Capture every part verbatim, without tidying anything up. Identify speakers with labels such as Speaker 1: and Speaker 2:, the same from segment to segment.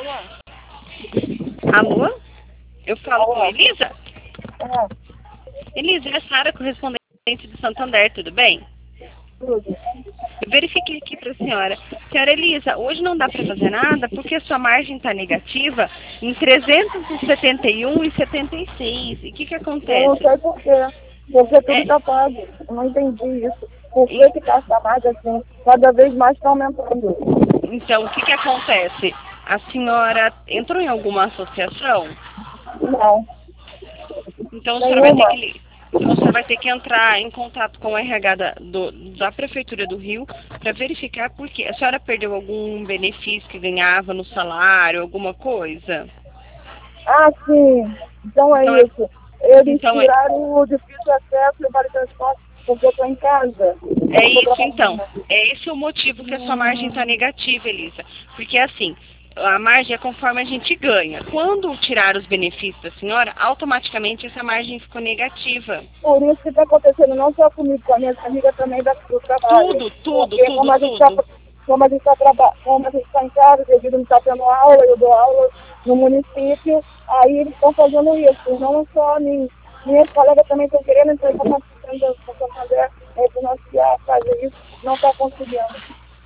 Speaker 1: Alô? Eu falo
Speaker 2: Alô?
Speaker 1: com Elisa?
Speaker 2: É,
Speaker 1: Elisa, é a Sara, correspondente de Santander, tudo bem?
Speaker 2: tudo.
Speaker 1: Eu verifiquei aqui para a senhora. Senhora Elisa, hoje não dá para fazer nada porque a sua margem está negativa em trezentos e setenta e um vírgula setenta e seis. E o que que
Speaker 2: Eu não
Speaker 1: acontece?
Speaker 2: sei por quê. Porque tudo
Speaker 1: É,
Speaker 2: está pago. Eu não entendi isso. Por
Speaker 1: e-
Speaker 2: que que está essa margem assim? Cada vez mais está aumentando.
Speaker 1: então, o que que acontece? A senhora entrou em alguma associação?
Speaker 2: Não.
Speaker 1: Então, a senhora vai ter que
Speaker 2: Nenhuma.
Speaker 1: li- então, a senhora vai ter que entrar em contato com o R H da, do- da Prefeitura do Rio para verificar por quê. A senhora perdeu algum benefício que ganhava no salário, alguma coisa?
Speaker 2: Ah, sim. Então é
Speaker 1: Então, é,
Speaker 2: isso. Eles
Speaker 1: então é,
Speaker 2: tiraram o difícil acesso e o vale transporte porque eu estou em casa. Eu
Speaker 1: é
Speaker 2: não estou
Speaker 1: isso então.
Speaker 2: trabalhando.
Speaker 1: É esse o motivo que a sua margem está
Speaker 2: Hum,
Speaker 1: negativa, Elisa. Porque assim, a margem é conforme a gente ganha. Quando tirar os benefícios da senhora, automaticamente essa margem ficou negativa.
Speaker 2: por isso que está acontecendo não só comigo, com a minha amiga também da, do trabalho.
Speaker 1: Tudo, tudo,
Speaker 2: Porque
Speaker 1: tudo,
Speaker 2: como a gente está
Speaker 1: tudo.
Speaker 2: como a gente está traba- como a gente está em casa, devido a não estar tendo aula, eu dou aula no município, aí eles estão fazendo isso. Não só a mim. Minhas colegas também estão querendo entrar em contato com a Santander, é, financiar, fazer isso, não está conseguindo.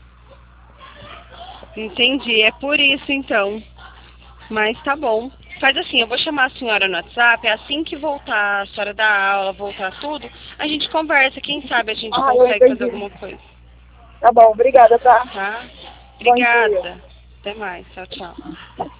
Speaker 1: Entendi, é por isso então. Mas tá bom. Faz assim, eu vou chamar a senhora no WhatsApp, é assim que voltar a senhora da aula, voltar tudo, a gente conversa, quem sabe a gente
Speaker 2: Ah, eu
Speaker 1: consegue fazer
Speaker 2: entendi.
Speaker 1: alguma coisa,
Speaker 2: Tá bom, obrigada, tá?
Speaker 1: tá?
Speaker 2: Bom dia.
Speaker 1: Obrigada. Até mais. Tchau, tchau.